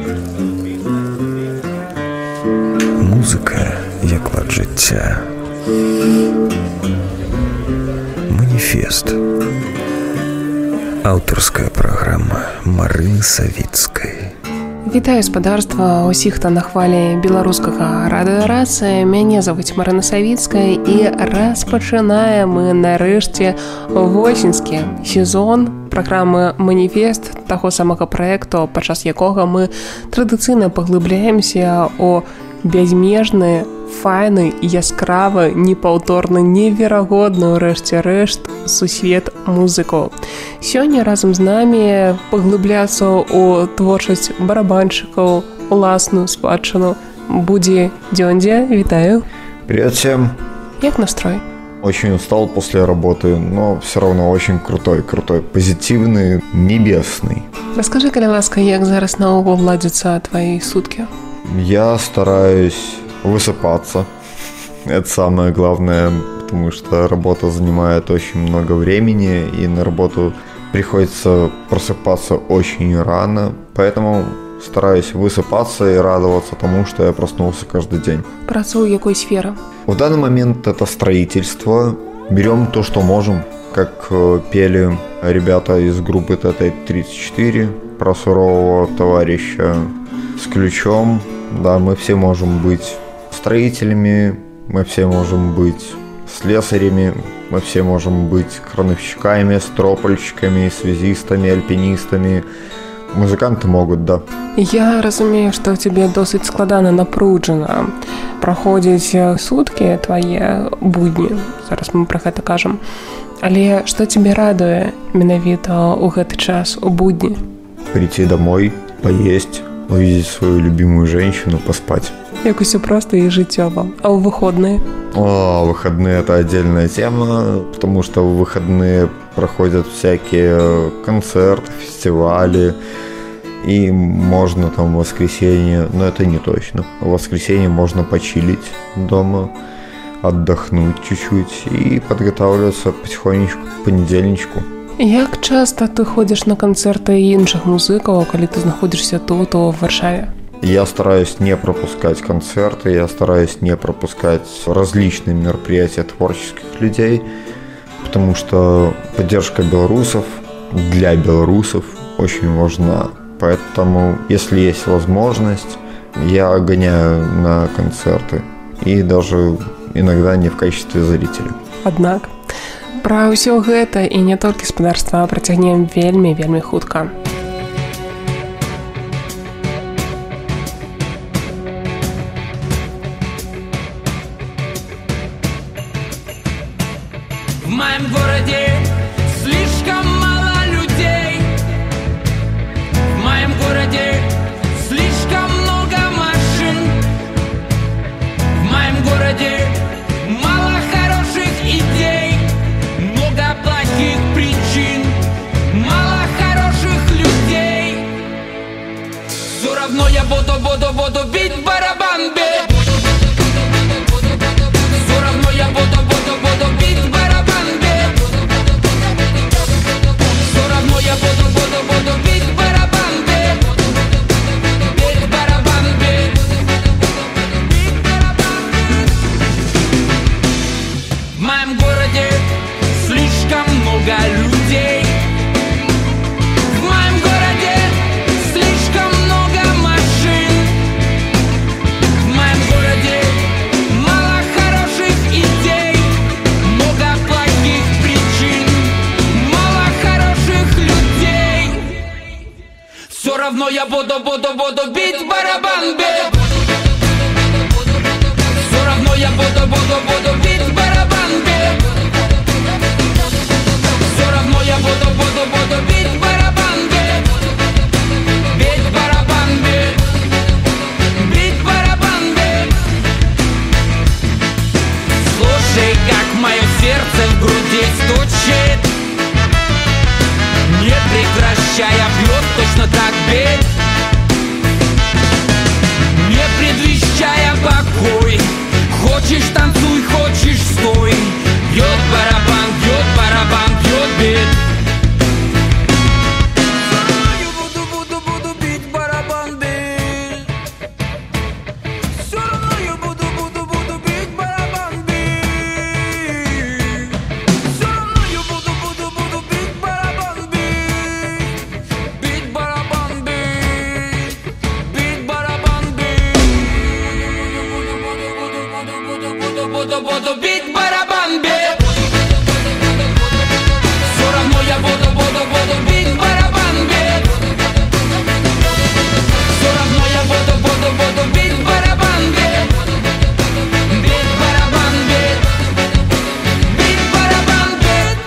Музыка як лад жыцця. Маніфест. Аўтарская праграма Марыны Савіцкай. Вітаю спадарства ўсіх, хто на хвалі беларускага радыёрацыі. Мяне завуць Марына Савіцкая і распачынаем мы нарэшце восеньскі сезон праграмы «Маніфест», таго самага праекту, падчас якога мы традыцыйна паглыбляемся ў бязмежны, файны, яскравы, непаўторны, неверагодны, ўрэшце рэшт, сусвет музыкаў. Сёння разам з намі паглыбляцца ў творчасць барабаншчыкаў, уласную спадчыну будзе Дзёндзя. Вітаю. Привет всем. Як настрой? Очень устал после работы, но все равно очень крутой, позитивный, небесный. Расскажи, калі ласка, як зараз наогул ладзяцца твои суткі? Я стараюсь высыпаться. Это самое главное, потому что работа занимает очень много времени, и на работу приходится просыпаться очень рано, поэтому стараюсь высыпаться и радоваться тому, что я проснулся каждый день. Працу якой сферы? В данный момент это строительство. Берем то, что можем, как пели ребята из группы ТТ-34 про сурового товарища с ключом. Да, мы все можем быть строителями, мы все можем быть слесарями, мы все можем быть крановщиками, стропольщиками, связистами, альпинистами. Музыканты могут, да. Я разумею, што ў цябе досыць складана, напружана праходзіць суткі твае будні. Зараз мы пра гэта кажам. Але што цябе радуе менавіта ў гэты час, у будні? Прийти домой, поесть, увидеть свою любимую женщину, поспать. Як усё проста і жыццёва. А ў выходныя? Выходные – это отдельная тема, потому что в выходные проходят всякие концерты, фестивали, и можно там в воскресенье, но это не точно. В воскресенье можно почилить дома, отдохнуть чуть-чуть и подготавливаться потихонечку к понедельничку. Як часто ты ходишь на концерты іншых музыкаў, калі ты знаходишься тут, у Варшаве? Я стараюсь не пропускать концерты, я стараюсь не пропускать различные мероприятия творческих людей, потому что поддержка белорусов для белорусов очень важна. Поэтому, если есть возможность, я гоняю на концерты, и даже иногда не в качестве зрителя. Аднак, пра ўсё гэта і не толькі спадарства працягнем вельмі хутка. В моем городе слишком мало людей. В моем городе слишком много машин. В моем городе мало хороших идей, много плохих причин, мало хороших людей. Все равно я буду бить барабан, бей. Все равно я буду бить барабан, бей. Все равно я буду бить барабан, бей. Бить барабан, бей. Бить барабан, бей. В моем городе слишком много людей. В моем городе слишком много машин. В моем городе мало хороших идей, много плохих причин, мало хороших людей. Все равно я буду бить барабан, бей. Все равно я буду бить барабан, бей. Все равно я буду бить барабан, бей. Бить барабан, бей. Бить барабан, бей. Слушай, как мое сердце в груди стучит, не прекращая бьет, точно так бить, не предвещая покой. Хочешь танцуй, хочешь стой. Бьет барабан, бьет бит.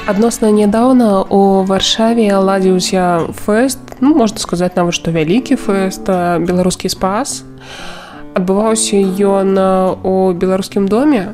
Адносна нядаўна у Варшаве ладзіўся фэст, можна сказаць нават, што вялікі фэст, беларускі спас. Адбываўся ён у беларускім доме,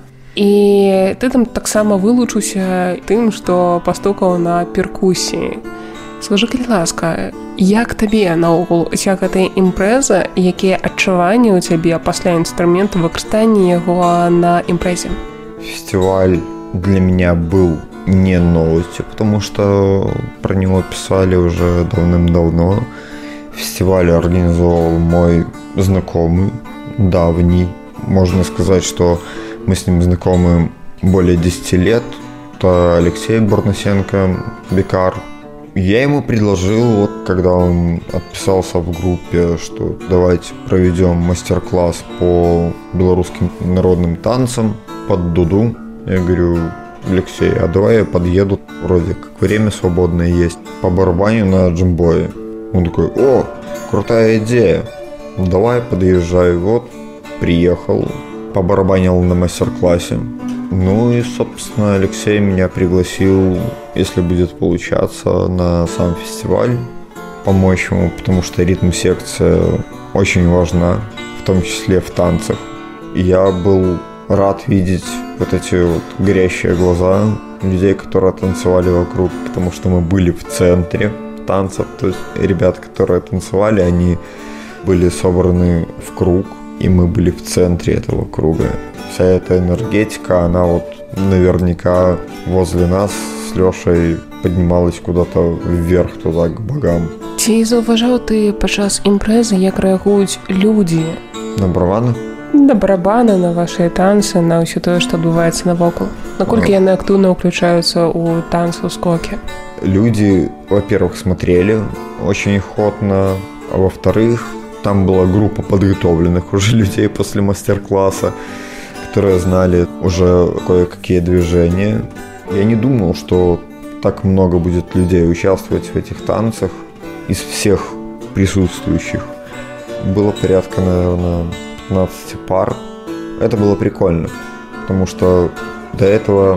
і ты там таксама вылучыўся тым, што пастукаў на перкусіі. Скажы, калі ласка, як табе наогул уся гэтая імпрэза, якія адчуванні ў цябе пасля інструмента выкарыстання яго на імпрэзе? Фестиваль для меня был не новостью, потому что про него писали уже давным-давно. Фестиваль организовал мой знакомый, давний. Можно сказать, что мы с ним знакомы более 10 лет. Это Алексей Бурнасенко, Бикар. Я ему предложил, вот когда он отписался в группе, что давайте проведем мастер-класс по белорусским народным танцам под дуду. Я говорю: Алексей, а давай я подъеду, вроде как время свободное есть, по барабаню на джимбое. Он такой: о, крутая идея, давай подъезжай. Вот, приехал, побарабанил на мастер-классе. Ну и, собственно, Алексей меня пригласил, если будет получаться, на сам фестиваль, помочь ему, потому что ритм-секция очень важна, в том числе в танцах. И я был рад видеть вот эти вот горящие глаза людей, которые танцевали вокруг, потому что мы были в центре танцев. То есть ребята, которые танцевали, они были собраны в круг, и мы были в центре этого круга. Вся эта энергетика, она вот наверняка возле нас с Лешей поднималась куда-то вверх, туда, к богам. Ці заўважаў ты падчас імпрэзы, як рэагуюць людзі? На барабаны? На барабаны, на вашыя танцы, на ўсё тое, што адбываецца навокал. Наколькі яны актыўна ўключаюцца ў танцы, ў скокі? Люди, во-первых, смотрели очень охотно, а во-вторых, там была группа подготовленных уже людей после мастер-класса, которые знали уже кое-какие движения. Я не думал, что так много будет людей участвовать в этих танцах из всех присутствующих. Было порядка, наверное, 15 пар. Это было прикольно, потому что до этого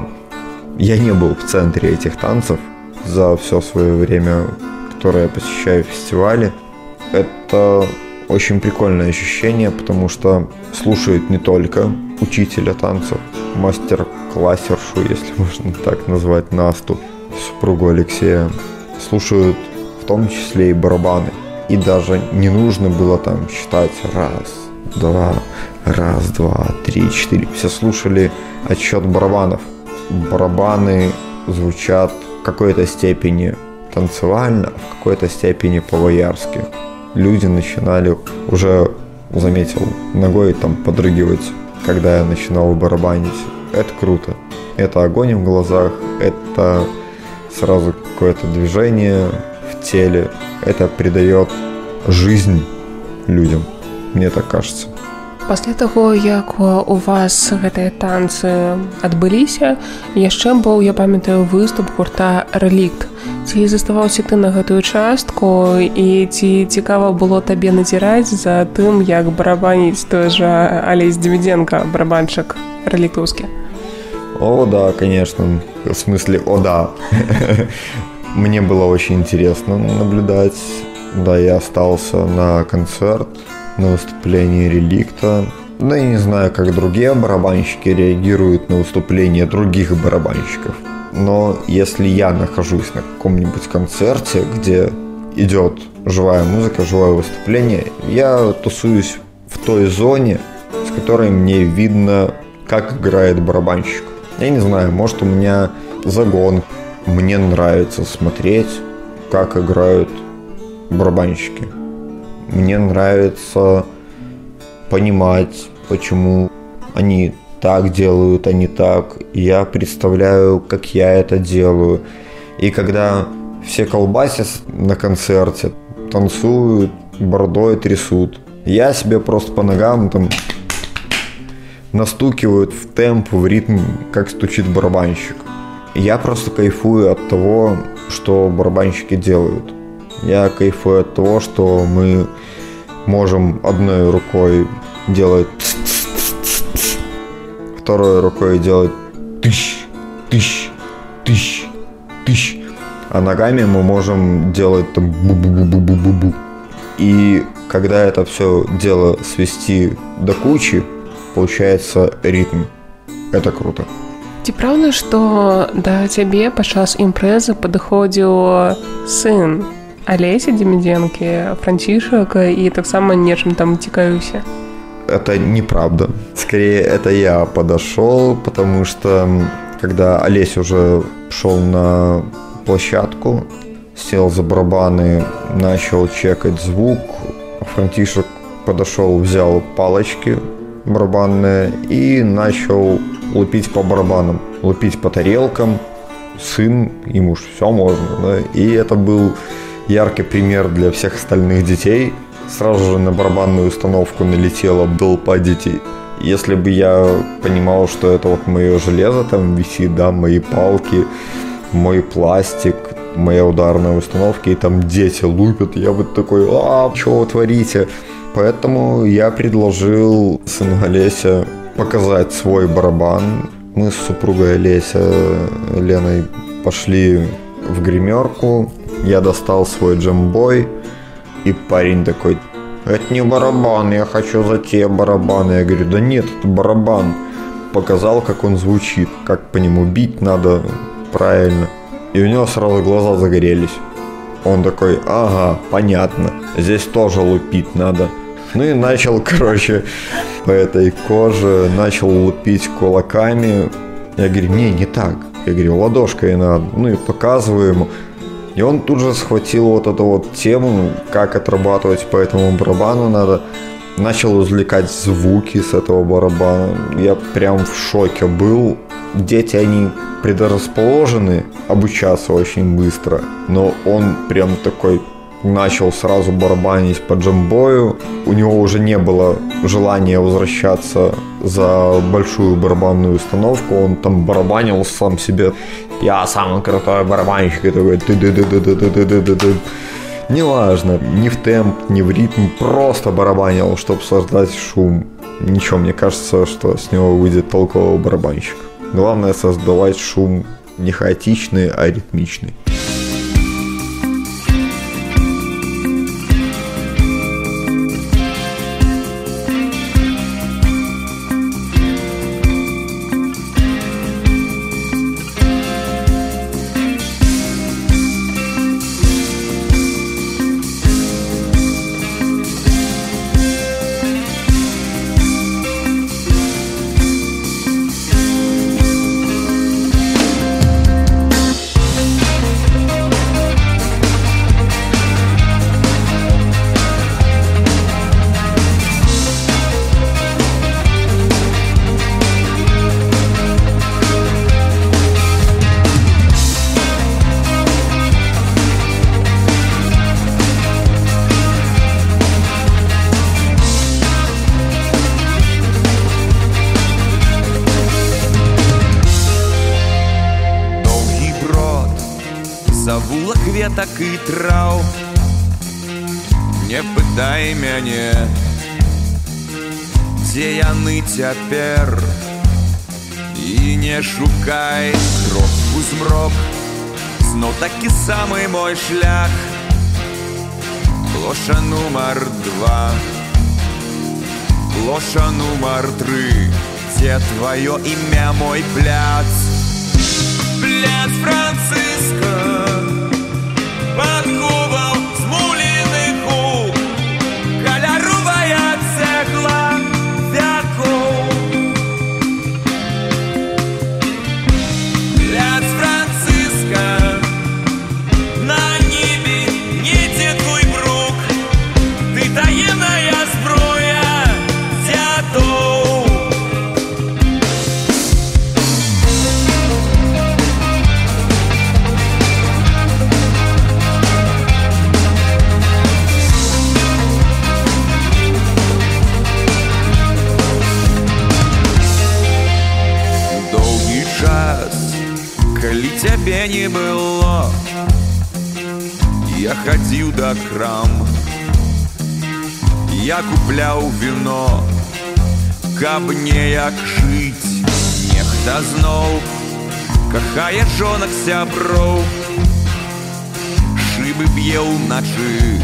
я не был в центре этих танцев за все свое время, которое я посещаю фестивали. Это очень прикольное ощущение, потому что слушают не только учителя танцев, мастер-классершу, если можно так назвать, Насту, супругу Алексея, слушают в том числе и барабаны. И даже не нужно было там считать раз, два, три, четыре. Все слушали отсчет барабанов. Барабаны звучат в какой-то степени танцевально, а в какой-то степени по-воярски. Люди начинали, уже заметил, ногой там подрыгивать, когда я начинал барабанить. Это круто. Это огонь в глазах, это сразу какое-то движение в теле. Это придает жизнь людям, мне так кажется. Пасля таго, як у вас гэтыя танцы адбыліся, яшчэ быў, я памятаю, выступ гурта «Рэлікт». Ці заставаўся ты на гэтую частку, і ці цікава было табе назіраць за тым, як барабаніць той жа Алесь Демиденко, барабанщик рэліктаўскі? О, да, конечно. В смысле, о, да. Мне было очень интересно наблюдать. Да, я остался на концерт, на выступление «Реликта». Да, я не знаю, как другие барабанщики реагируют на выступления других барабанщиков. Но если я нахожусь на каком-нибудь концерте, где идет живая музыка, живое выступление, я тусуюсь в той зоне, с которой мне видно, как играет барабанщик. Я не знаю, может, у меня загон. Мне нравится смотреть, как играют барабанщики. Мне нравится понимать, почему они так делают, а не так. Я представляю, как я это делаю. И когда все колбасятся на концерте, танцуют, бородой трясут, я себе просто по ногам там настукивают в темп, в ритм, как стучит барабанщик. Я просто кайфую от того, что барабанщики делают. Я кайфую от того, что мы можем одной рукой делать второй рукой делать тыщ, тыщ, тыщ, тыщ. А ногами мы можем делать там бу-бу-бу-бу-бу-бу. И когда это все дело свести до кучи, получается ритм. Это круто. Ці правда, што да цябе падчас імпрэзы падыходзіў сын Алесі Демідзенкі, Францішак, і таксама нечым там цікавіўся? Это неправда. Скорее, это я подошел, потому что когда Олесь уже шел на площадку, сел за барабаны, начал чекать звук, Франтишек подошел, взял палочки барабанные и начал лупить по барабанам, лупить по тарелкам. Сын, ему ж все можно, да? И это был яркий пример для всех остальных детей. Сразу же на барабанную установку налетела толпа детей. Если бы я понимал, что это вот мое железо там висит, да, мои палки, мой пластик, моя ударная установка, и там дети лупят, я бы такой: что вы творите? Поэтому я предложил сыну Олеся показать свой барабан. Мы с супругой Олеся, Леной, пошли в гримерку. Я достал свой джембой, и парень такой: это не барабан, я хочу за те барабаны. Я говорю: да нет, это барабан. Показал, как он звучит, как по нему бить надо правильно. И у него сразу глаза загорелись. Он такой: ага, понятно, здесь тоже лупить надо. Ну и начал, по этой коже, начал лупить кулаками. Я говорю: не так. Я говорю: ладошкой надо. Ну и показываю ему. И он тут же схватил вот эту вот тему, как отрабатывать по этому барабану надо. Начал извлекать звуки с этого барабана. Я прям в шоке был. Дети, они предрасположены обучаться очень быстро. Но он прям такой начал сразу барабанить по джембою. У него уже не было желания возвращаться за большую барабанную установку. Он там барабанил сам себе: я самый крутой барабанщик. И такой: ты-ты-ты-ты-ты-ты-ты-ты. Неважно, ни в темп, ни в ритм, просто барабанил, чтобы создать шум. Ничего, мне кажется, что с него выйдет толковый барабанщик. Главное создавать шум не хаотичный, а ритмичный. Кветак і траў, не пытай мяне, дзе яны цяпер, і не шукай крок у змрок, зноў такі самы мой шлях. Плошча нумар 2, плошча нумар 3, дзе тваё імя, мой пляц? Пляц Францыска, под кубал змуленых губ, каляровая цегла веков. Пляц Францыска, на небе недзе твой брук, ты таемная зброя дзядоў. Калі цябе не было, я хадзіў да крам, я купляў віно, каб неяк жыць. Нехта зноў кахае жонак сяброў, шыбы б'е ўначы,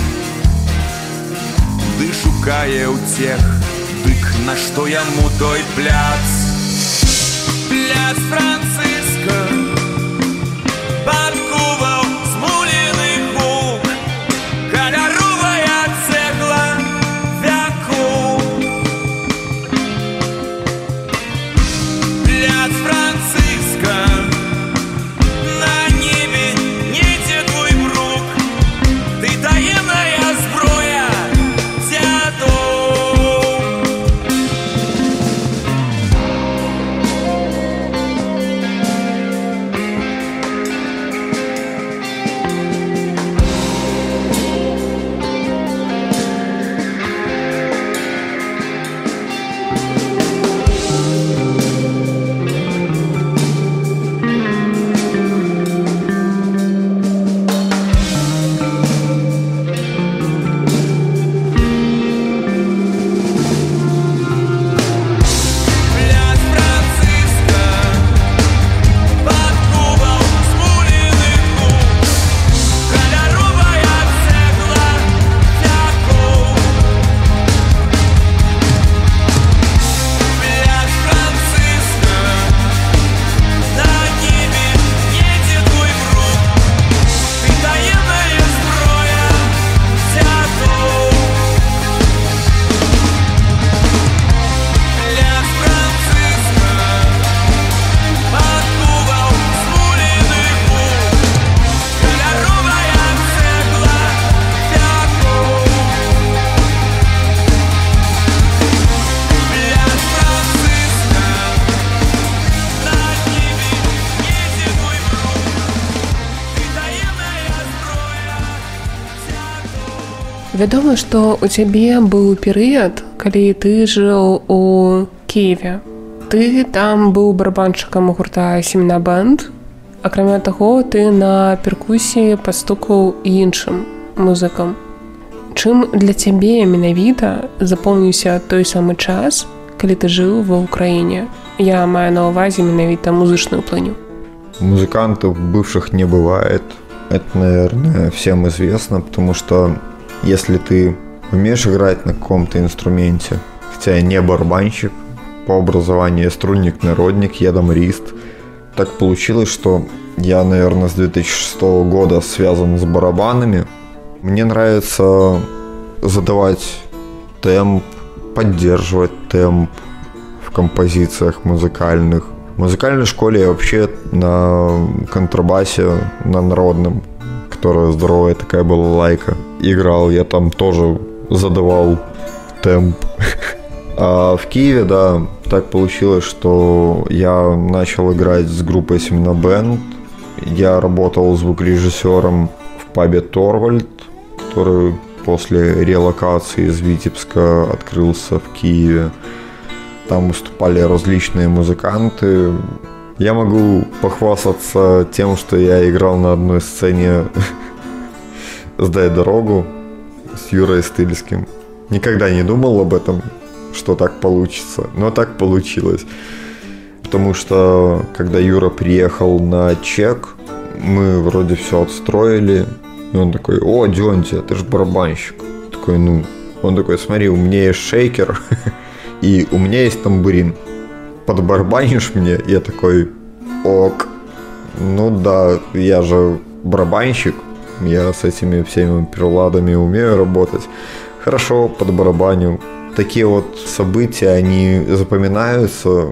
ды шукае ўцех, дык нашто яму той пляц? Пляц Францыска падкуваў змуленых гук, каляровая цэгла вяку. Пляц Францыска, на небе недзе твой брук, ты таемная зброя дзядоў. Вядома, што ў цябе быў перыяд, калі ты жыў у Киеве. Ты там быў барабаншчыкам гурта «Семена Бэнд». Акрамя таго, ты на перкусіі пастукаў іншым музыкам. Чым для цябе менавіта запомніўся той самы час, калі ты жыў ва ўкраіне? Я маю на ўвазе менавіта музычную плыню. Музыкантов бывших не бывает. Это, наверное, всем известно, потому что если ты умеешь играть на каком-то инструменте, хотя я не барабанщик, по образованию я струнник-народник, я домрист, так получилось, что я, наверное, с 2006 года связан с барабанами. Мне нравится задавать темп, поддерживать темп в композициях музыкальных. В музыкальной школе я вообще на контрабасе, на народном, которая здоровая такая была лайка, играл. Я там тоже задавал темп. А в Киеве, да, так получилось, что я начал играть с группой «Семена Бэнд». Я работал звукорежиссером в пабе «Торвальд», который после релокации из Витебска открылся в Киеве. Там выступали различные музыканты. Я могу похвастаться тем, что я играл на одной сцене «Сдай дорогу» с Юрой Стыльским. Никогда не думал об этом, что так получится, но так получилось. Потому что, когда Юра приехал на чек, мы вроде все отстроили, и он такой: «О, Дёнти, ты же барабанщик». Такой, ну, он такой: «Смотри, у меня есть шейкер, и у меня есть тамбурин. Подбарабанишь мне?» Я такой: «Ок». Ну да, я же барабанщик, я с этими всеми приладами умею работать. Хорошо, подбарабанил. Такие вот события, они запоминаются.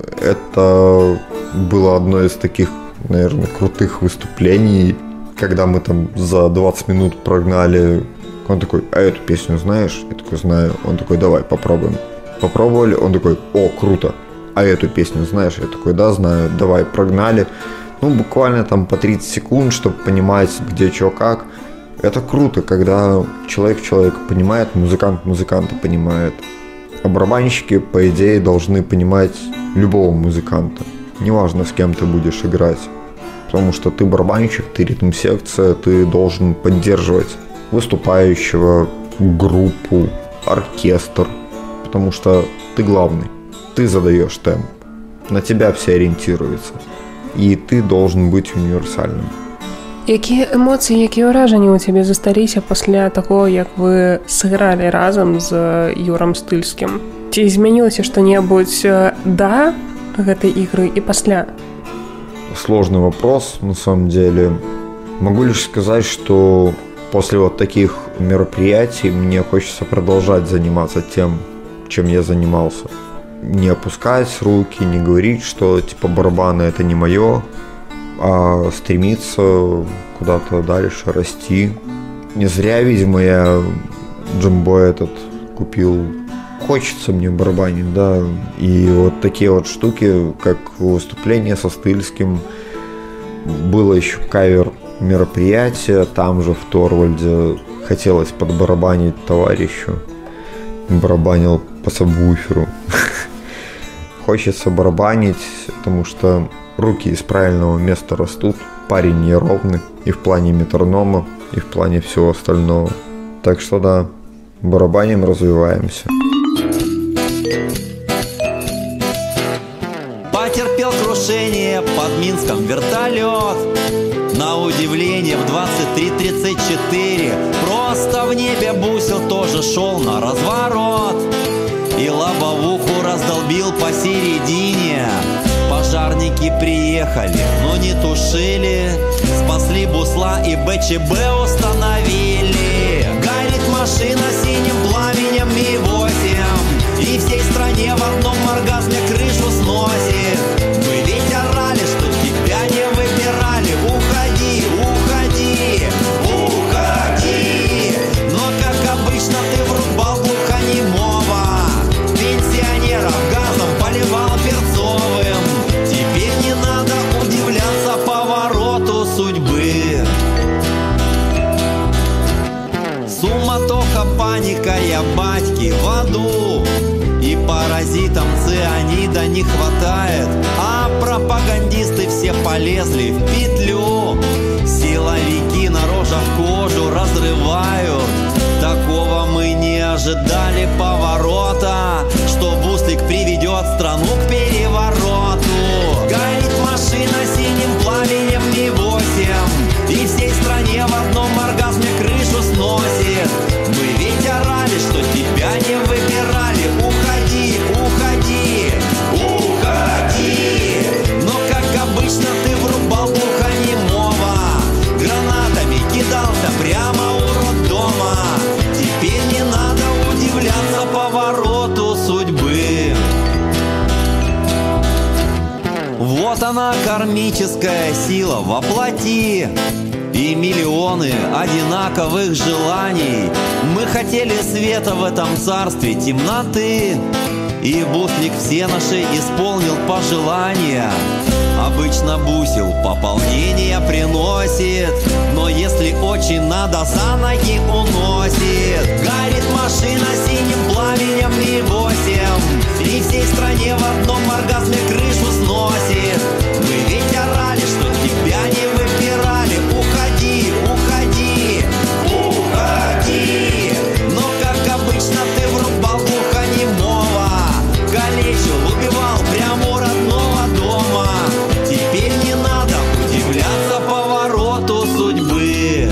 Это было одно из таких, наверное, крутых выступлений, когда мы там за 20 минут прогнали. Он такой: «А эту песню знаешь?» Я такой: «Знаю». Он такой: «Давай, попробуем». Попробовали, он такой: «О, круто. А эту песню знаешь?» Я такой: «Да, знаю». Давай, прогнали. Ну, буквально там по 30 секунд, чтобы понимать, где, что, как. Это круто, когда человек человека понимает, музыкант музыканта понимает. А барабанщики, по идее, должны понимать любого музыканта. Неважно, с кем ты будешь играть. Потому что ты барабанщик, ты ритм-секция, ты должен поддерживать выступающего, группу, оркестр. Потому что ты главный, ты задаешь темп. На тебя все ориентируются. и ты должен быть универсальным. Які емоції, які враження у тебе засталіся пасля таго, як вы сыгралі разам з Юрам Стыльскім? Ці змянілася што-небудзь да гэтай ігры і пасля? Сложный вопрос, на самом деле. Могу лишь сказать, что после вот таких мероприятий мне хочется продолжать заниматься тем, чем я занимался. Не опускать руки, не говорить, что типа барабаны это не мое, а стремиться куда-то дальше расти. Не зря, видимо, я джембой этот купил. Хочется мне барабанить, да. И вот такие вот штуки, как выступление со Стыльским. Было еще кавер мероприятие там же в Торвальде. Хотелось подбарабанить товарищу. Барабанил по сабвуферу. Хочется барабанить, потому что руки из правильного места растут. Парень неровный и в плане метронома, и в плане всего остального. Так что да, барабаним, развиваемся. Потерпел крушение под Минском вертолет. На удивление в 23:34 просто в небе бусил тоже шел на разворот. И лобовуху раздолбил посередине. Пожарники приехали, но не тушили. Спасли бусла и БЧБ установили. Горит машина синим пламенем Ми-8. И всей стране в одном оргазме крышу сносит. Мы ведь орали, что тебя не выбирали. Уходи, уходи, уходи. Но как обычно ты врубал глухонемого. Пенсионеров газом поливал перцовым. Теперь не надо удивляться повороту судьбы. Суматоха, паника, я батьки в аду. И паразитам цианида не хватает. А пропагандисты все полезли в петлю. Силовики на рожах кожу разрывают. Такого мы не ожидали поворота. Что буслик приведет страну к перевороту. Горит машина синим пламенем Ми-8. И всей стране в одном оргазме крышу сносит. Мы ведь орали, что тебя не выбирали. Уходи, уходи, уходи. Но как обычно ты врубал глухонемого. Гранатами кидался прямо у роддома. Теперь не надо удивляться повороту судьбы. Вот она, кармическая сила воплоти. И миллионы одинаковых желаний. Мы хотели света в этом царстве темноты. И буслик все наши исполнил пожелания. Обычно бусил пополнение приносит. Но если очень надо, за ноги уносит. Горит машина синим пламенем Ми-8. И всей стране в одном оргазме крышу сносит. Мы ведь орали, что тебя не выбирали. Уходи, уходи, уходи. Но как обычно ты врубал глухонемого. Калечил, убивал прямо у родного дома. Теперь не надо удивляться повороту судьбы.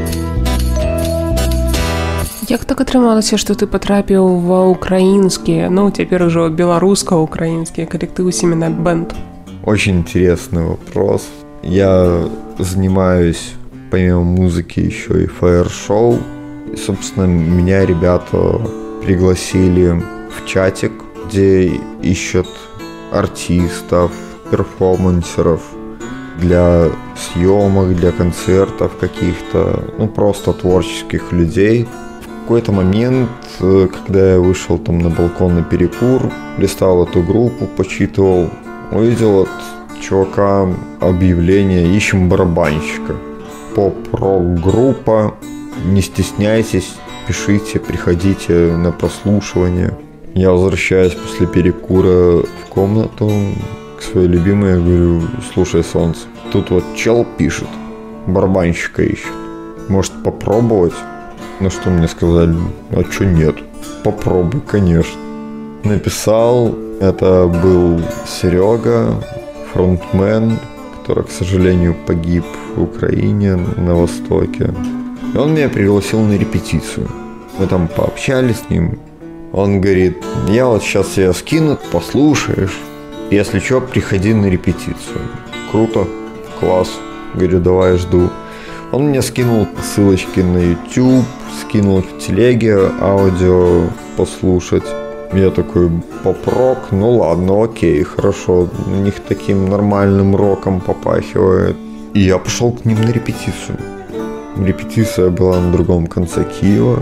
Як так атрымалася, што ты патрапіў ва ўкраінскія, ну, цяпер ужо беларуска-украінскія калектывы «Семена Бэнд»? Очень интересный вопрос. Я занимаюсь помимо музыки еще и фаер-шоу. И, собственно, меня ребята пригласили в чатик, где ищут артистов, перформансеров для съемок, для концертов каких-то, ну, просто творческих людей. В какой-то момент, когда я вышел там на балкон на перекур, листал эту группу, почитывал, увидел от чувака объявление «Ищем барабанщика». Поп-рок-группа, не стесняйтесь, пишите, приходите на прослушивание. Я возвращаюсь после перекура в комнату к своей любимой, я говорю: слушай, солнце, тут вот чел пишет, барабанщика ищет, может попробовать? Ну что мне сказали, а чё нет? Попробуй, конечно. Написал, это был Серега, фронтмен, который, к сожалению, погиб в Украине, на Востоке. И он меня пригласил на репетицию. Мы там пообщались с ним. Он говорит: я вот сейчас тебя скину, послушаешь. Если что, приходи на репетицию. Круто, класс. Говорю, давай, жду. Он мне скинул ссылочки на YouTube, скинул в телеге аудио послушать. Я такой: поп-рок? Ну ладно, окей, хорошо. У них таким нормальным роком попахивает. И я пошел к ним на репетицию. Репетиция была на другом конце Киева.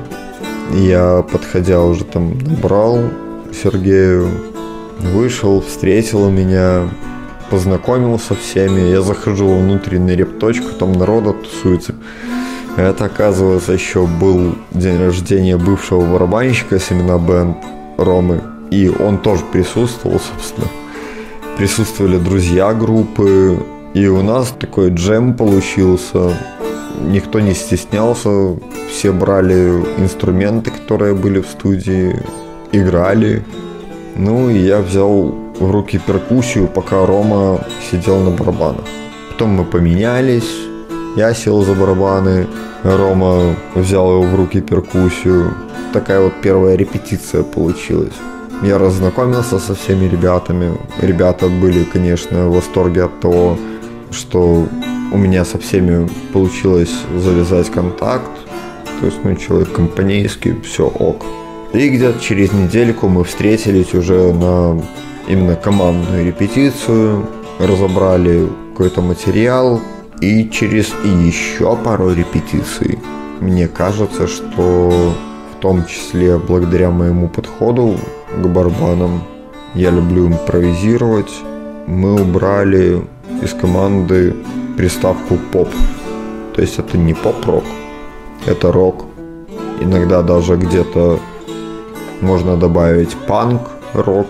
Я, подходя, уже там набрал Сергею. Вышел, встретил меня, познакомился со всеми. Я захожу во внутреннюю репточку, там народа тусуется. Это, оказывается, еще был день рождения бывшего барабанщика Семена Бенд Ромы. И он тоже присутствовал, собственно. Присутствовали друзья группы. И у нас такой джем получился. Никто не стеснялся. Все брали инструменты, которые были в студии, играли. Ну и я взял в руки перкуссию, пока Рома сидел на барабанах. Потом мы поменялись. Я сел за барабаны, Рома взял его в руки перкуссию. Такая вот первая репетиция получилась. Я разнакомился со всеми ребятами. Ребята были, конечно, в восторге от того, что у меня со всеми получилось завязать контакт. То есть, человек компанейский, все ок. И где-то через недельку мы встретились уже на именно командную репетицию, разобрали какой-то материал. И через еще пару репетиций, мне кажется, что в том числе благодаря моему подходу к барабанам, я люблю импровизировать, мы убрали из команды приставку поп. То есть это не поп-рок, это рок. Иногда даже где-то можно добавить панк-рок.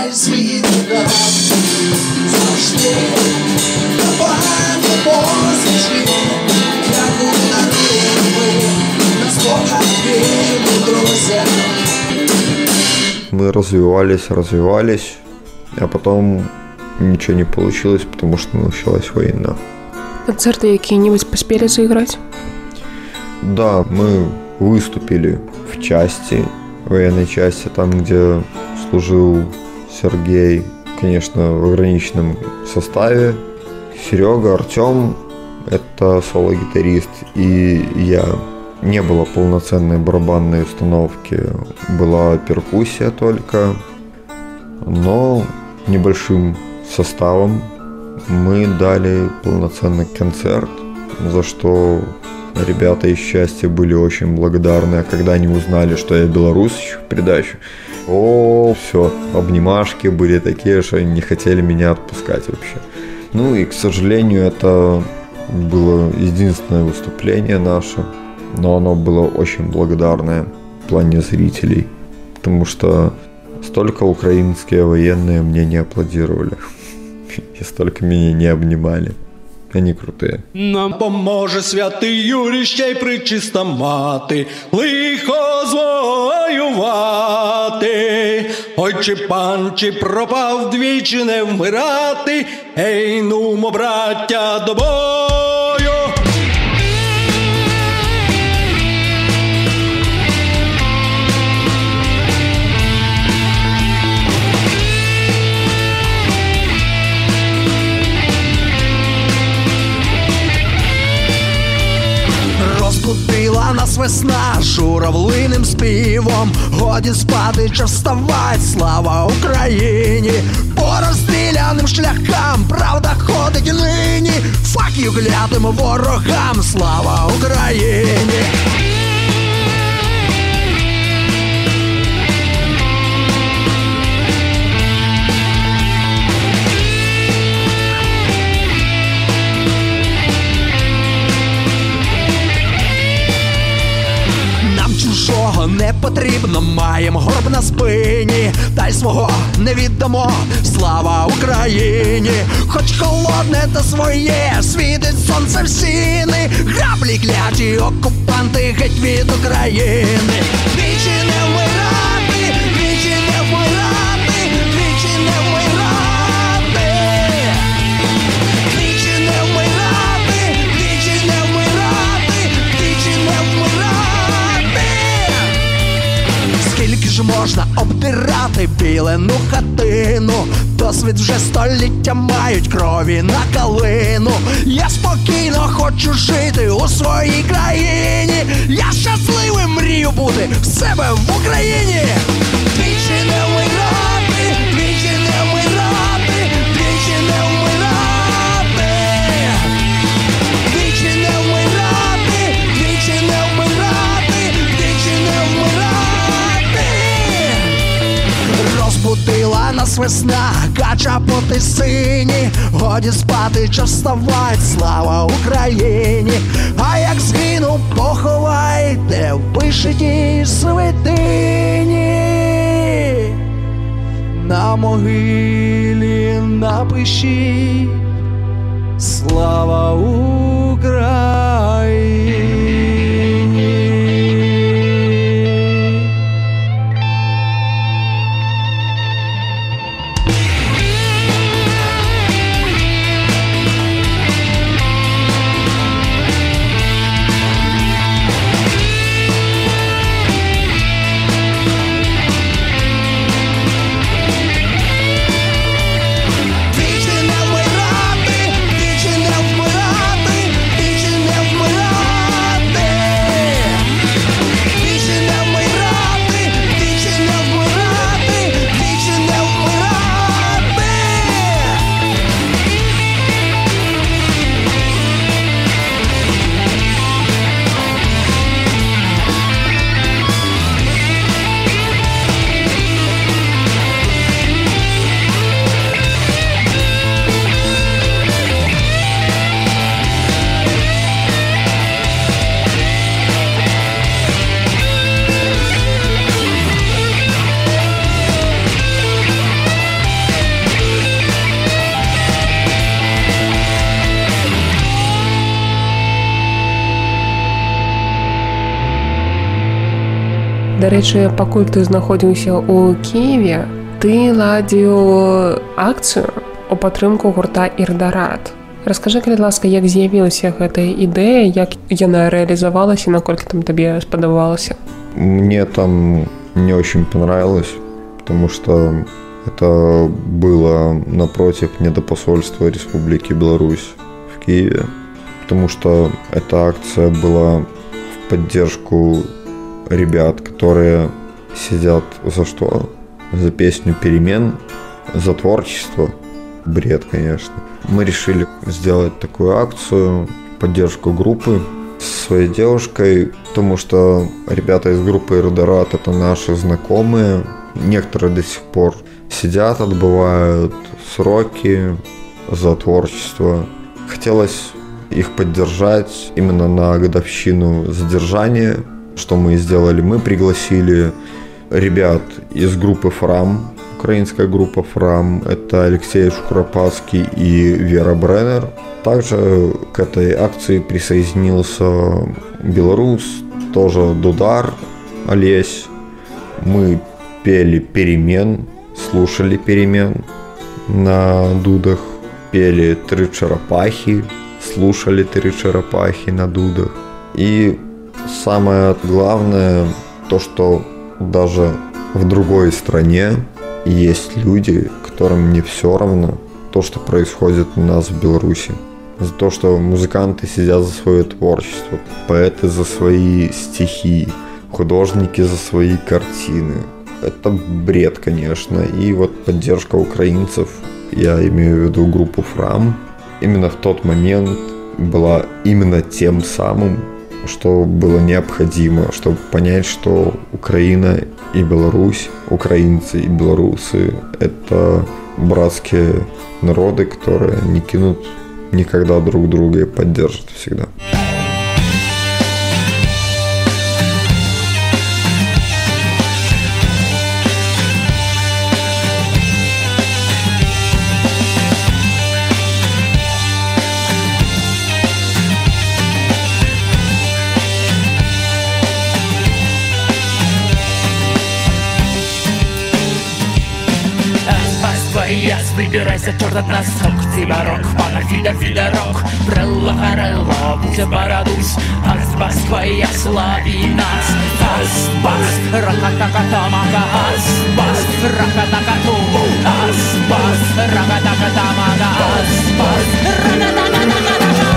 Мы развивались, а потом ничего не получилось, потому что началась война. Концерты какие-нибудь поспели заиграть? Да, мы выступили в части, военной части, там, где служил Сергей, конечно, в ограниченном составе. Серега, Артем – это соло-гитарист, и я. Не было полноценной барабанной установки, была перкуссия только, но небольшим составом мы дали полноценный концерт, за что ребята из части были очень благодарны. А когда они узнали, что я белорус еще в придачу, все, обнимашки были такие, что они не хотели меня отпускать вообще. Ну и, к сожалению, это было единственное выступление наше. Но оно было очень благодарное в плане зрителей, потому что столько украинские военные мне не аплодировали и столько меня не обнимали. Они крутые. Нам поможе святий Юрій, ще й пречиста мати, лихо звоювати. Ой, чи пан, чи пропав, двічі не вмирати, ей, нумо, браття, до бою. Розбудила нас весна журавлиним співом, годі спати, чи вставать, слава Україні. По розстріляним шляхам правда ходить нині, факів глядимо ворогам, слава Україні. Чужого не потрібно, маєм горб на спині, та й свого не віддамо, слава Україні. Хоч холодне та своє, світить сонце в сіни, граблі кляті окупанти геть від України. Двічі не вмирати, двічі не вмирати, двічі не вмирати, двічі не ж можна обдирати білену хатину. Досвід вже століття мають крові на калину. Я спокійно хочу жити у своїй країні. Я щасливий мрію бути в себе в Україні. Двічі не вмирати, двічі не вмирати, двічі не вмирати, двічі не вмирати, двічі не вмирати, двічі не вмирати. Розбудила нас весна, качапоти сині, годі спати, час вставать, слава Україні. А як згину, поховайте в вишитій святині. На могилі напишіть слава Україні. До речі, пакуль ти знаходзіўся у Киеве, ты ладзіў акцыю у падтрымку гурта «Ирдарат». Раскажы, калі ласка, як з'явілася гэтая ідэя, як яна реализовалась и наколькі там тебе сподобалася? Мне там не очень понравилось, потому что это было напротив недопосольства Республики Беларусь в Киеве, потому что эта акция была в поддержку ребят, которые сидят за что? За песню «Перемен», за творчество. Бред, конечно. Мы решили сделать такую акцию в поддержку группы с своей девушкой, потому что ребята из группы «Ирдарат» — это наши знакомые. Некоторые до сих пор сидят, отбывают сроки за творчество. Хотелось их поддержать именно на годовщину задержания. Что мы сделали? Мы пригласили ребят из группы «Фрам», украинская группа «Фрам». Это Алексей Шкуропадский и Вера Бреннер. Также к этой акции присоединился белорус, тоже Дудар Олесь. Мы пели «Перемен», слушали «Перемен» на дудах, пели «Три черепахи», слушали «Три черепахи» на дудах. И самое главное, то, что даже в другой стране есть люди, которым не все равно то, что происходит у нас в Беларуси. За то, что музыканты сидят за свое творчество, поэты за свои стихи, художники за свои картины. Это бред, конечно. И вот поддержка украинцев, я имею в виду группу «Фрам», именно в тот момент была именно тем самым, что было необходимо, чтобы понять, что Украина и Беларусь, украинцы и белорусы — это братские народы, которые не кинут никогда друг друга и поддержат всегда. паяс, выбирайся, черт от носок, Тиборок, панафида, фидорок, Брелла, харелла, будя бородусь, Азбас, твоя слави нас. Азбас, ракатакатамага, Азбас, ракатакату, Азбас, ракатакатамага, Азбас, ракатакатамага.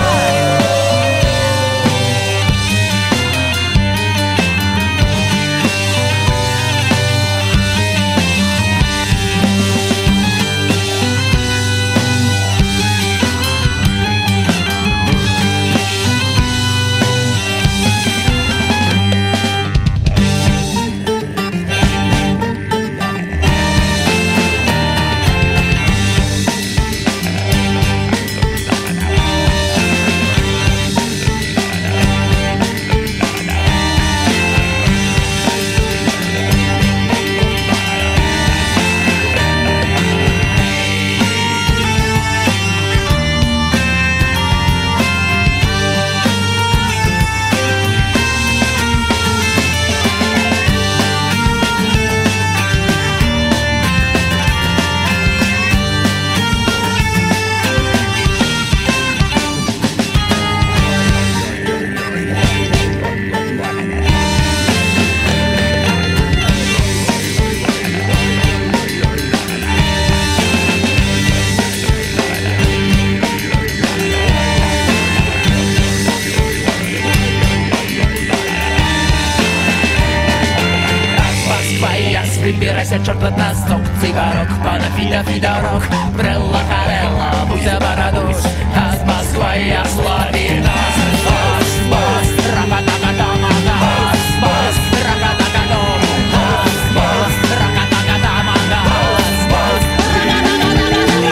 Выбирайся, черт от носок, Цыгарок, панафида, фидорок, Брелла, харелла, будя бородусь, Азбас, твоя слави нас. Азбас, ракатакатамага, Азбас, ракатакатом, Азбас, ракатакатамага, Азбас, ракатакатамага.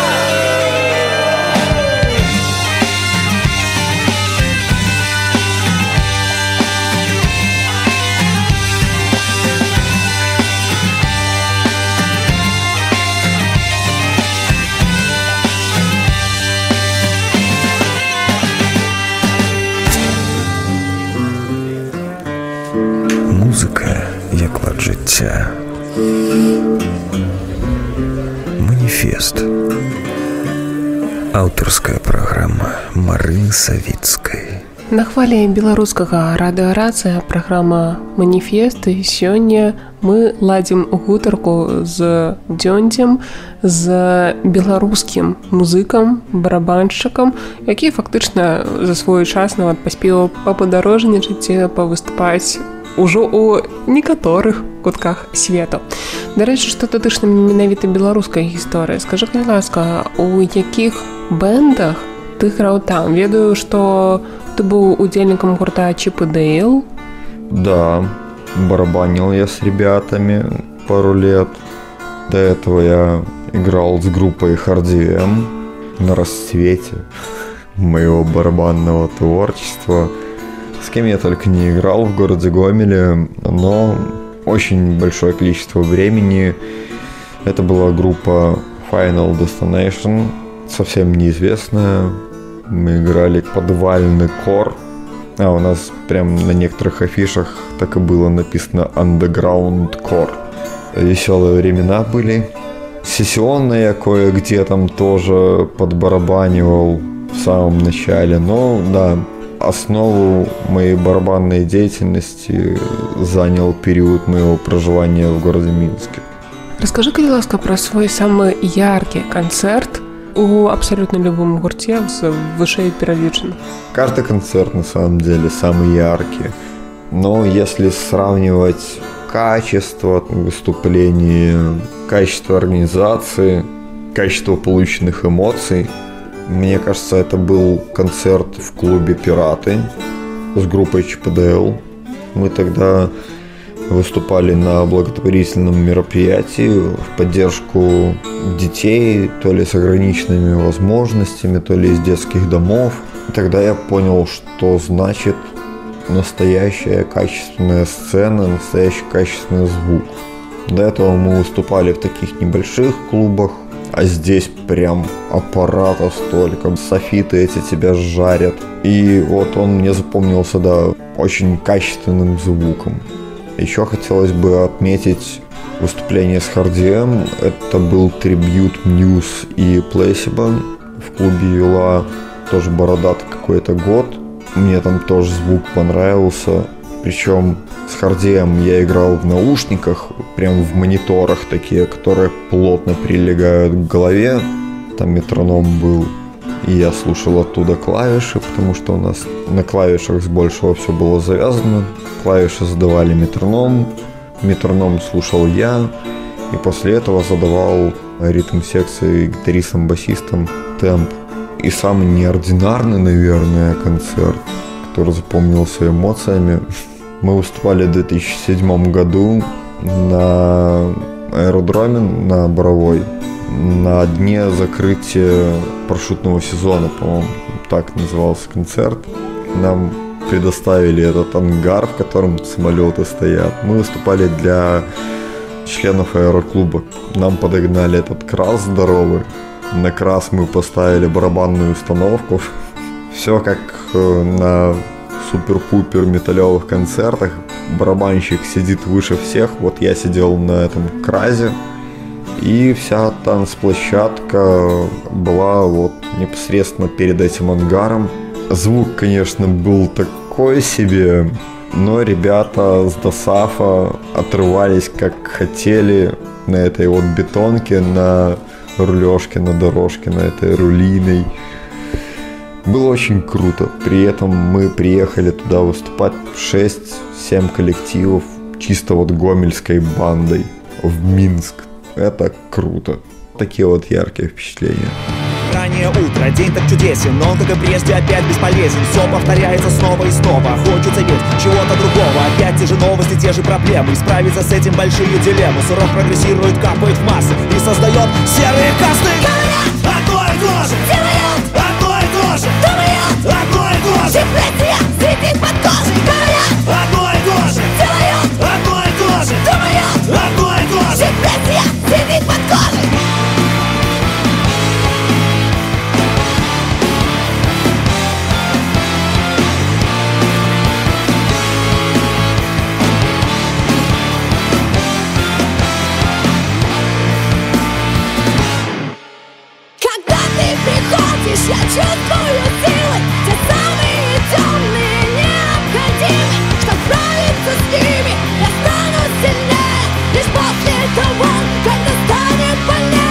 Музика як лад життя. Маніфест. Аўтарская праграма Марыны Савіцкай. На хвалі беларускага радыёрацыя праграма «Маніфест», і сёння мы ладзім гутарку з Дзёндзем, з беларускім музыкам, барабаншчыкам, які фактычна за свой час нават паспеў пападарожнічаць ці павыступаць ужо ў некаторых кутках свету. Дарэчы, што датычна менавіта беларускай гісторыі. Скажы, калі ласка, у якіх бэндах ты граў там? Ведаю, што ты был удельником гурта Чип и Дейл. Да, барабанил я с ребятами пару лет. До этого я играл с группой Hard на расцвете моего барабанного творчества. С кем я только не играл в городе Гомеле, но очень большое количество времени. Это была группа Final Destination, совсем неизвестная. Мы играли подвальный кор, а у нас прям на некоторых афишах так и было написано Underground Core. Веселые времена были. Сессионные кое-где там тоже подбарабанивал в самом начале, но да, основу моей барабанной деятельности занял период моего проживания в городе Минске. Расскажи, калі ласка, про свой самый яркий концерт у абсолютно любом гурте с вышэй пералічаных. Каждый концерт на самом деле самый яркий. Но если сравнивать качество выступлений, качество организации, качество полученных эмоций, мне кажется, это был концерт в клубе «Пираты» с группой Чип и Дейл. Мы тогда выступали на благотворительном мероприятии в поддержку детей, то ли с ограниченными возможностями, то ли из детских домов. И тогда я понял, что значит настоящая качественная сцена, настоящий качественный звук. До этого мы выступали в таких небольших клубах, а здесь прям аппаратов столько, софиты эти тебя жарят. И вот он мне запомнился, да, очень качественным звуком. Еще хотелось бы отметить выступление с Hard DM. Это был трибьют Muse и Placebo в клубе Юла. Тоже бородатый какой-то год. Мне там тоже звук понравился. Причем с Hard DM я играл в наушниках, прям в мониторах такие, которые плотно прилегают к голове. Там метроном был. И я слушал оттуда клавиши, потому что у нас на клавишах с большего все было завязано. Клавиши задавали метроном. Метроном слушал я. И после этого задавал ритм секции гитаристам-басистам темп. И самый неординарный, наверное, концерт, который запомнился эмоциями. Мы выступали в 2007 году на аэродроме на Боровой. На дне закрытия парашютного сезона, по-моему, так назывался концерт. Нам предоставили этот ангар, в котором самолеты стоят. Мы выступали для членов аэроклуба. Нам подогнали этот крас здоровый. На крас мы поставили барабанную установку. Все как на супер-пупер металлевых концертах. Барабанщик сидит выше всех. Вот я сидел на этом кразе. И вся танцплощадка была вот непосредственно перед этим ангаром. Звук, конечно, был такой себе, но ребята с Досафа отрывались как хотели на этой вот бетонке, на рулежке, на дорожке, на этой рулиной. Было очень круто. При этом мы приехали туда выступать 6-7 коллективов чисто вот гомельской бандой в Минск. Это круто. Такие вот яркие впечатления. Раннее утро, день так чудесен, но он, как и прежде, опять бесполезен. Все повторяется снова и снова, хочется ведь чего-то другого. Опять те же новости, те же проблемы, справиться с этим большие дилеммы. Сурок прогрессирует, капает в массы и создает серые касты. Говорят, одно и то же, делают, одно и то же, думают, одно и то же. Депрессия сидит под кожей. Говорят, одно и то же, делают, одно и то же, думают, одно и то же. Депрессия сидит под кожей. Я чувствую силы, те самые темные, необходимы, чтоб справиться с ними. Я стану сильнее лишь после того, когда станет больнее.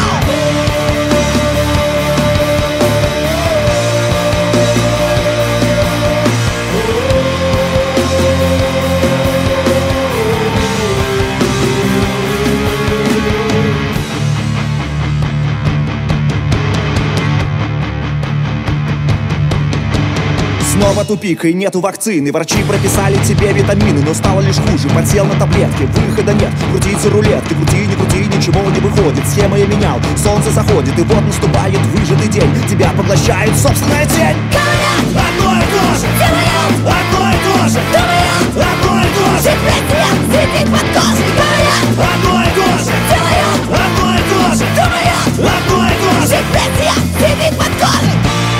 Снова тупик и нету вакцины. Врачи прописали тебе витамины, но стало лишь хуже. Подсел на таблетки, выхода нет. Крутится рулет, ты крути, не крути, ничего не выходит. Схема я менял, солнце заходит, и вот наступает выжатый день. Тебя поглощает собственная тень. Говорят, одно и то же, делают, одно и то же, думают, одно и то же. Депрессия сидит под кожей. Говорят, одно и то же, делают, одно и то же, думают, одно и то же. Депрессия сидит под кожей.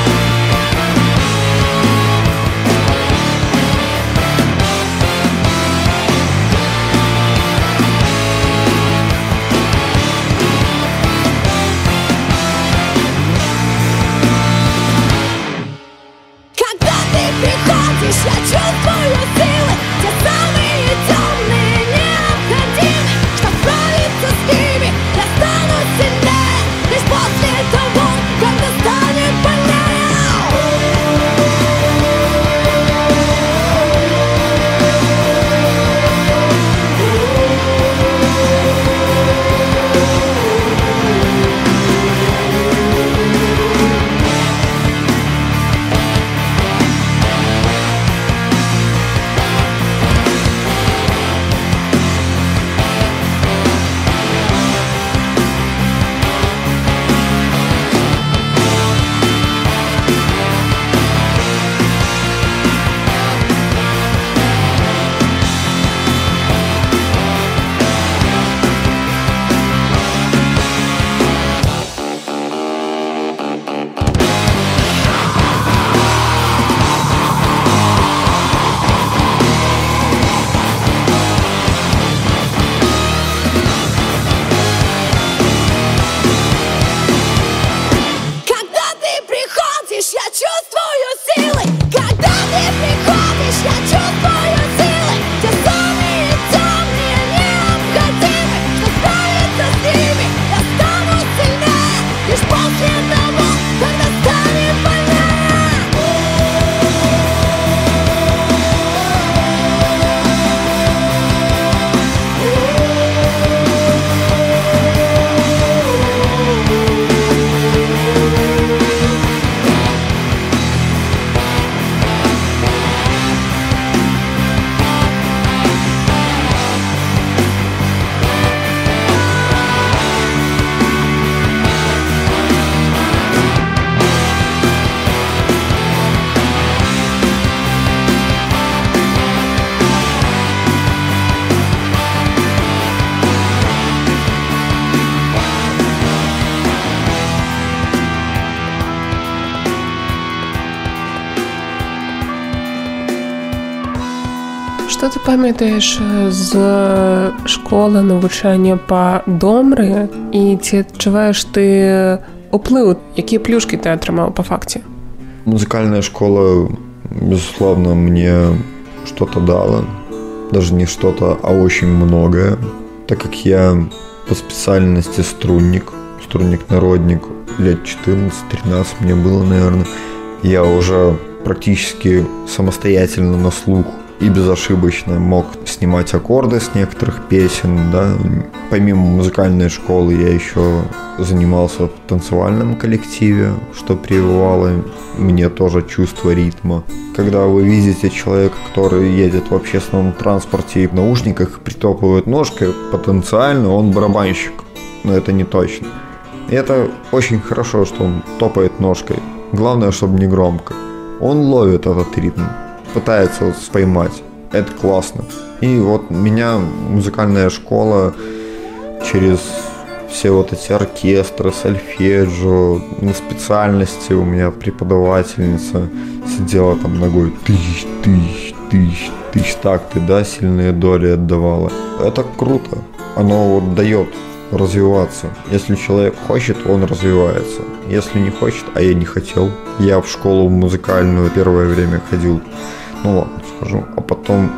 Я чувствую силы, те самые темные, необходимы, чтоб Што ты памятаеш з школы навучання па домры і ці адчуваеш ты уплыў, якія плюшкі ты атрымаў па факце? Музыкальная школа, безусловно, мне что-то дала. Даже не что-то, а очень многое. Так как я по специальности струнник-народник, лет 14-13 мне было, наверное, я уже практически самостоятельно на слух и безошибочно мог снимать аккорды с некоторых песен, да. Помимо музыкальной школы я еще занимался в танцевальном коллективе, что прививало мне тоже чувство ритма. Когда вы видите человека, который едет в общественном транспорте и в наушниках притопывает ножкой, потенциально он барабанщик, но это не точно. И это очень хорошо, что он топает ножкой. Главное, чтобы не громко. Он ловит этот ритм, пытается вот поймать. Это классно. И вот меня музыкальная школа через все вот эти оркестры, сольфеджио, на специальности у меня преподавательница сидела там ногой тыщ, такты, да, сильные доли отдавала. Это круто. Оно вот дает развиваться. Если человек хочет, он развивается. Если не хочет, а я не хотел. Я в школу музыкальную первое время ходил, ну ладно, скажу, а потом,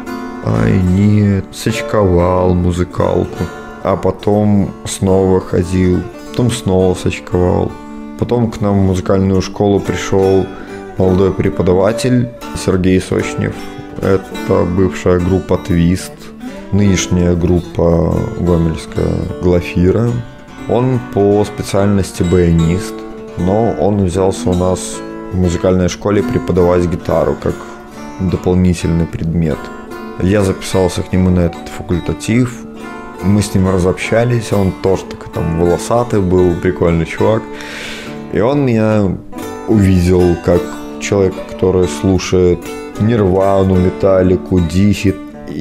сочковал музыкалку, а потом снова ходил, потом снова сочковал. Потом к нам в музыкальную школу пришел молодой преподаватель Сергей Сочнев. Это бывшая группа «Твист», нынешняя группа гомельская «Глафира». Он по специальности баянист, но он взялся у нас в музыкальной школе преподавать гитару как дополнительный предмет. Я записался к нему на этот факультатив, мы с ним разобщались, он тоже такой там волосатый был, прикольный чувак. И он меня увидел как человек, который слушает Нирвану, Металлику, Дихит.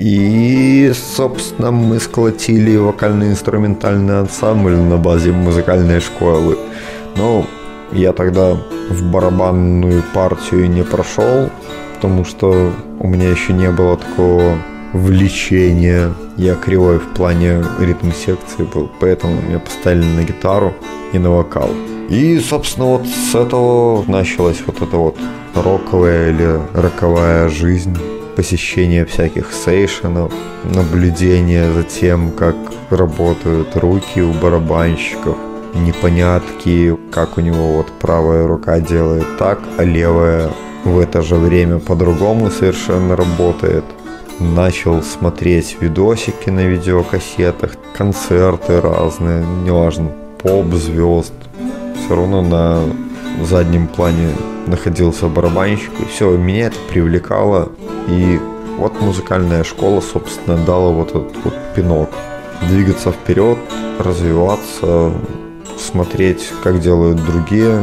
И, собственно, мы сколотили вокально-инструментальный ансамбль на базе музыкальной школы. Но я тогда в барабанную партию не прошел, потому что у меня еще не было такого влечения. Я кривой в плане ритм-секции был, поэтому меня поставили на гитару и на вокал. И, собственно, вот с этого началась вот эта вот роковая или роковая жизнь. Посещение всяких сейшенов, наблюдение за тем, как работают руки у барабанщиков, непонятки, как у него вот правая рука делает так, а левая в это же время по-другому совершенно работает. Начал смотреть видосики на видеокассетах, концерты разные, неважно, поп-звезд. Все равно на заднем плане находился барабанщик, и все, меня это привлекало. И вот музыкальная школа, собственно, дала вот этот вот пинок. Двигаться вперед, развиваться, смотреть, как делают другие,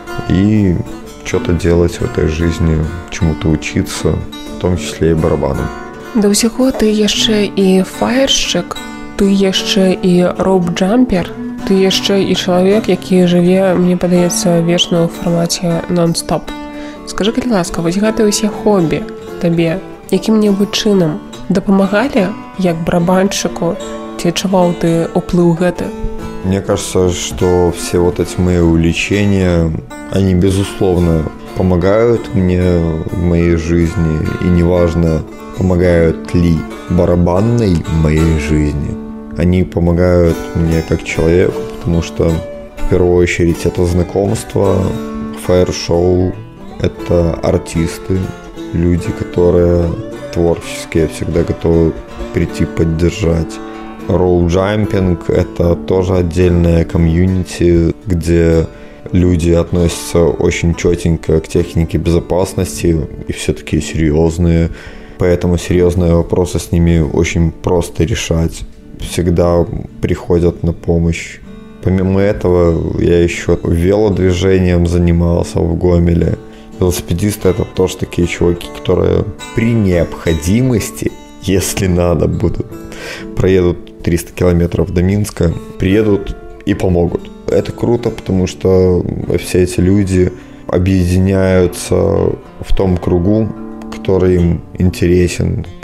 и что-то делать в этой жизни, чему-то учиться, в том числе и барабаном. Да ўсяго ты яшчэ і фаершчык, ты яшчэ і роуп-джампер, ты яшчэ і чалавек, які жыве, мне падаецца, вечна ў фармаце нон-стоп. Скажы, калі ласка, вось гэтыя ўсе хобі табе якім-небудзь чынам дапамагалі як барабаншчыку? Ці адчуваў ты уплыў гэты? Мне кажется, что все вот эти мои увлечения, они безусловно помогают мне в моей жизни, и неважно, помогают ли барабанной моей жизни, они помогают мне как человеку, потому что в первую очередь это знакомство, фаер-шоу, это артисты, люди, которые творческие, всегда готовы прийти поддержать. Роуп-джампинг – это тоже отдельная комьюнити, где люди относятся очень четенько к технике безопасности и все такие серьезные, поэтому серьезные вопросы с ними очень просто решать. Всегда приходят на помощь. Помимо этого, я еще велодвижением занимался в Гомеле. Велосипедисты – это тоже такие чуваки, которые при необходимости, если надо будут, проедут 300 километров до Минска, приедут и помогут. Это круто, потому что все эти люди объединяются в том кругу, который им интересен,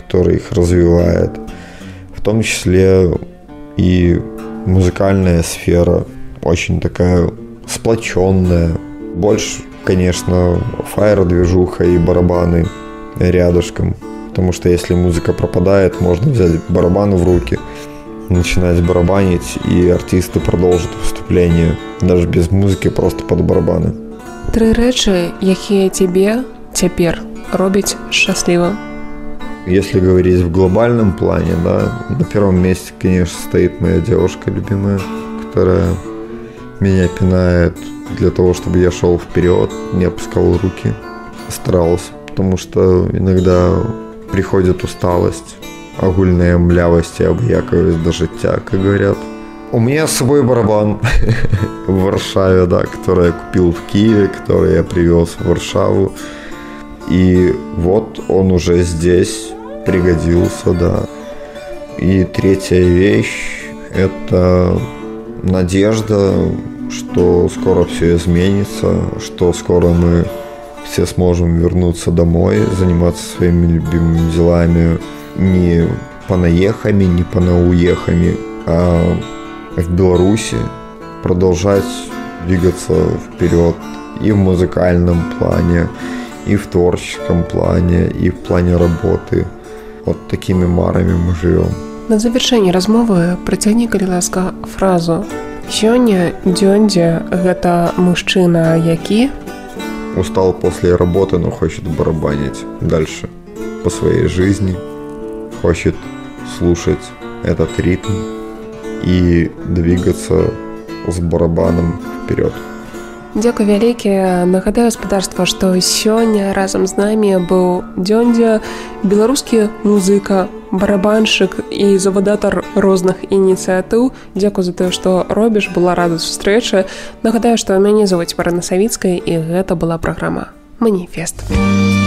который их развивает. В том числе и музыкальная сфера очень такая сплоченная. Больше, конечно, фаер-движуха и барабаны рядышком. Потому что если музыка пропадает, можно взять барабаны в руки, начинать барабанить, и артисты продолжат выступление даже без музыки, просто под барабаны. 3 рэчы, якія тебе цяпер робяць шчаслівым. Если говорить в глобальном плане, да, на первом месте, конечно, стоит моя девушка любимая, которая меня пинает для того, чтобы я шел вперед, не опускал руки, старался, потому что иногда приходит усталость, огульная млявость и объяковость до життя, как говорят. У меня с собой барабан в Варшаве, да, который я купил в Киеве, который я привез в Варшаву. И вот он уже здесь пригодился, да. И третья вещь – это надежда, что скоро все изменится, что скоро мы все сможем вернуться домой, заниматься своими любимыми делами не понаехами, не понауехами, а в Беларуси продолжать двигаться вперед и в музыкальном плане, и в творческом плане, и в плане работы. Вот такими марами мы живем. На завершэнне размовы працягні, калі ласка, фразу. Сёння Дзёндзя – гэта мужчына, які устал после работы, но хочет барабанить дальше по своей жизни, хочет слушать этот ритм и двигаться с барабаном вперед. Дзякуй вялікі. Нагадаю, гаспадарства, што сёння разам з намі быў Дзёндзя, беларускі музыка, барабаншчык і завадатар розных ініцыятыў. Дзякуй за тое, што робіш, была рада сустрэчы. Нагадаю, што мяне завуць Марына Савіцкая, і гэта была праграма «Маніфест».